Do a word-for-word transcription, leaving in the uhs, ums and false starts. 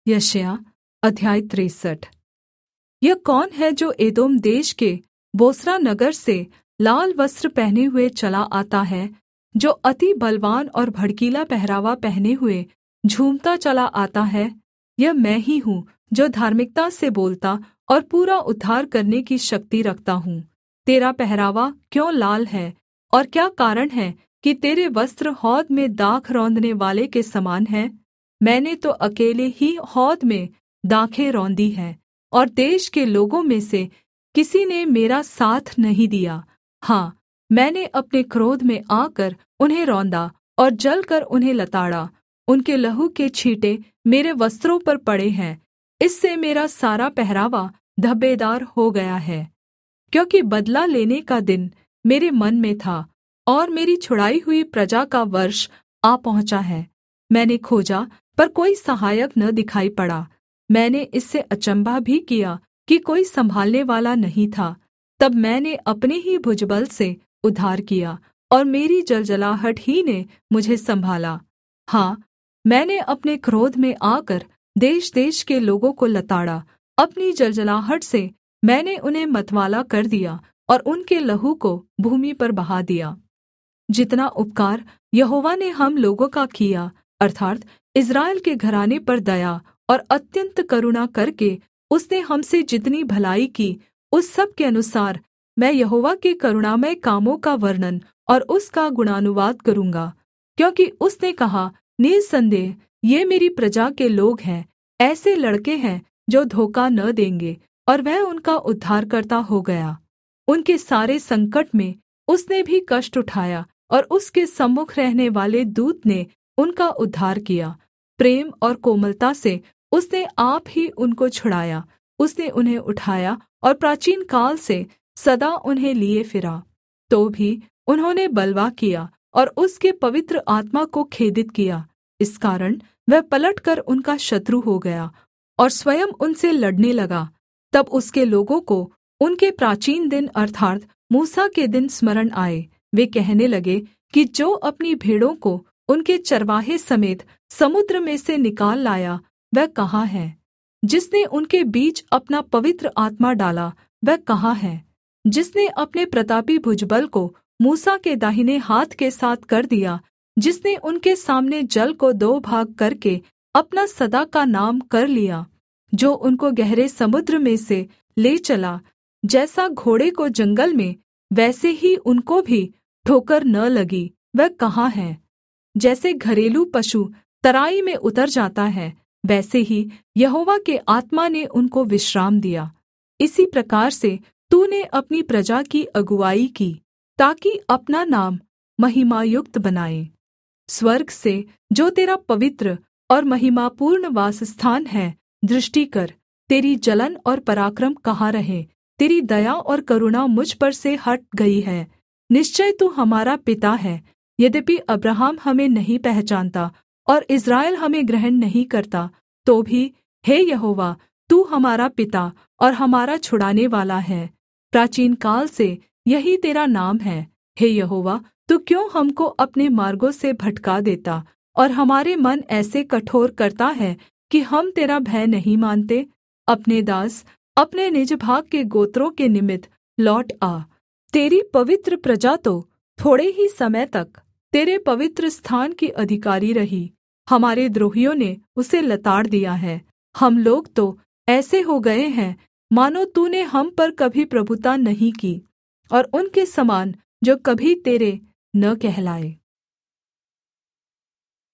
यशायाह अध्याय तिरसठ। यह कौन है जो एदोम देश के बोस्रा नगर से लाल वस्त्र पहने हुए चला आता है, जो अति बलवान और भड़कीला पहरावा पहने हुए झूमता चला आता है? यह मैं ही हूँ जो धार्मिकता से बोलता और पूरा उद्धार करने की शक्ति रखता हूँ। तेरा पहरावा क्यों लाल है, और क्या कारण है कि तेरे वस्त्र हौद में दाख रौंदने वाले के समान हैं? मैंने तो अकेले ही हौद में दाखें रौंदी हैं, और देश के लोगों में से किसी ने मेरा साथ नहीं दिया। हाँ, मैंने अपने क्रोध में आकर उन्हें रौंदा और जलकर उन्हें लताड़ा। उनके लहू के छींटे मेरे वस्त्रों पर पड़े हैं, इससे मेरा सारा पहरावा धब्बेदार हो गया है। क्योंकि बदला लेने का दिन मेरे मन में था, और मेरी छुड़ाई हुई प्रजा का वर्ष आ पहुँचा है। मैंने खोजा पर कोई सहायक न दिखाई पड़ा। मैंने इससे अचम्भा भी किया कि कोई सम्भालने वाला नहीं था। तब मैंने अपने ही भुजबल से उद्धार किया, और मेरी जलजलाहट ही ने मुझे सम्भाला। हाँ, मैंने अपने क्रोध में आकर देश-देश के लोगों को लताड़ा। अपनी जलजलाहट से मैंने उन्हें मतवाला कर दिया, और उनके लहू को भूमि पर बहा दिया। जितना उपकार यहोवा ने हम लोगों का किया, अर्थात् इस्राएल के घराने पर दया और अत्यन्त करुणा करके उसने हमसे जितनी भलाई की, उस सब के अनुसार मैं यहोवा के करुणामय कामों का वर्णन और उसका गुणानुवाद करूँगा। क्योंकि उसने कहा, निःसन्देह ये मेरी प्रजा के लोग हैं, ऐसे लड़के हैं जो धोखा न देंगे, और वह उनका उद्धारकर्ता हो गया। उनके सारे संकट में उसने भी कष्ट उठाया, और उसके सम्मुख रहने वाले दूत ने उनका उद्धार किया। प्रेम और कोमलता से उसने आप ही उनको छुड़ाया। उसने उन्हें उठाया और प्राचीन काल से सदा उन्हें लिए फिरा। तो भी उन्होंने बलवा किया और उसके पवित्र आत्मा को खेदित किया। इस कारण वह पलटकर उनका शत्रु हो गया और स्वयं उनसे लड़ने लगा। तब उसके लोगों को उनके प्राचीन दिन अर्थात् मूसा के दिन स्मरण आए। वे कहने लगे कि जो अपनी भेड़ों को उनके चरवाहे समेत समुद्र में से निकाल लाया, वह कहाँ है? जिसने उनके बीच अपना पवित्र आत्मा डाला, वह कहाँ है? जिसने अपने प्रतापी भुजबल को मूसा के दाहिने हाथ के साथ कर दिया, जिसने उनके सामने जल को दो भाग करके अपना सदा का नाम कर लिया, जो उनको गहरे समुद्र में से ले चला, जैसा घोड़े को जंगल में वैसे ही उनको भी ठोकर न लगी, वह कहाँ है? जैसे घरेलू पशु तराई में उतर जाता है, वैसे ही यहोवा के आत्मा ने उनको विश्राम दिया। इसी प्रकार से तूने अपनी प्रजा की अगुआई की, ताकि अपना नाम महिमायुक्त बनाए। स्वर्ग से जो तेरा पवित्र और महिमापूर्ण वासस्थान है, दृष्टि कर, तेरी जलन और पराक्रम कहाँ रहे? तेरी दया और करुणा मुझ पर से हट गई है। निश्चय तू हमारा पिता है, यद्यपि अब्राहम हमें नहीं पहचानता और इस्राएल हमें ग्रहण नहीं करता, तो भी हे यहोवा, तू हमारा पिता और हमारा छुड़ाने वाला है। प्राचीन काल से यही तेरा नाम है। हे यहोवा, तू क्यों हमको अपने मार्गों से भटका देता और हमारे मन ऐसे कठोर करता है कि हम तेरा भय नहीं मानते? अपने दास अपने निज भाग के गोत्रों के निमित्त लौट आ। तेरी पवित्र प्रजा तो थोड़े ही समय तक तेरे पवित्र स्थान की अधिकारी रही। हमारे द्रोहियों ने उसे लताड़ दिया है। हम लोग तो ऐसे हो गए हैं मानो तूने हम पर कभी प्रभुता नहीं की, और उनके समान जो कभी तेरे न कहलाए।